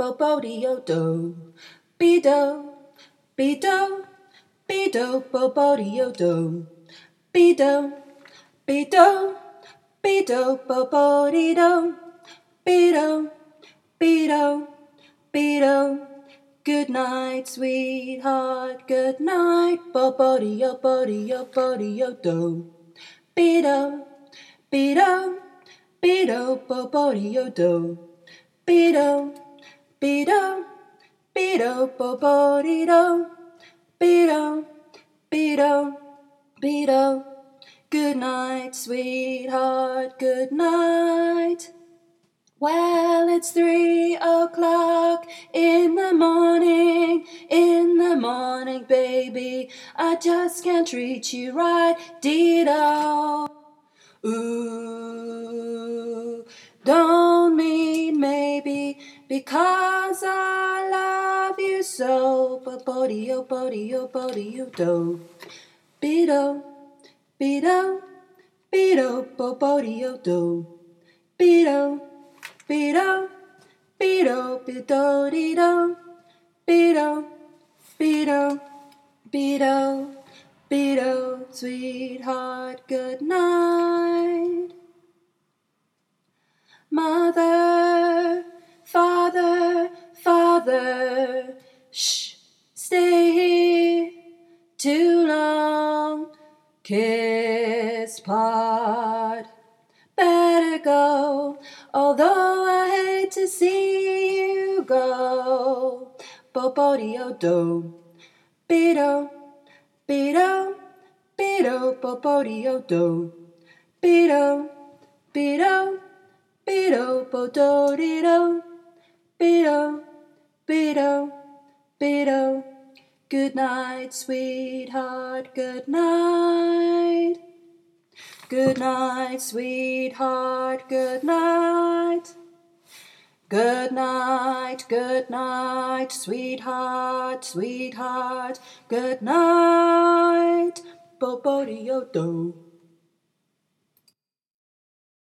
bo-bo-de-o-do. Be-do, be-do, be-do, bo-bo-de-o-do. Be-do, be-do, be-do, bo-bo-de-do. Be-do, be-do, be-do. Good night, sweetheart, good night, bo-bo-de-o-bo-de-o-bo-de-o-do. Be-do, be-do, be-do, bo-bo-de-o-do. Be-do, be-do, be-do, bo-bo-de-do. Be-do, be-do, be-do. Good night, sweetheart, good night. Well, it's 3 o'clock in the morning, baby. I just can't treat you right, Dido. Ooh, don't mean maybe, because I love you so. Bo-bo-de-o, bo-de-o, bo-de-o-do. Be-do, be-do, be-do, bo-bo-de-o-do. Be-do, be-do, be-do, be-do-de-do. Be-do, be-do, be-do, be-do, sweetheart, good night. Mother, father, father, shh, stay here too long, kiss part. Better go, although I hate to see you go. Bo-bo-de-o-do. Be-do, be-do, be-do, bo-bo-de-o-do. Be-do, be-do, be-do, bo-do-de-do. Be-do, be-do, be-do. Good night, sweetheart, good night. Good night, sweetheart, good night. Good night, sweetheart, sweetheart, good night. Bo-bo-de-o-do.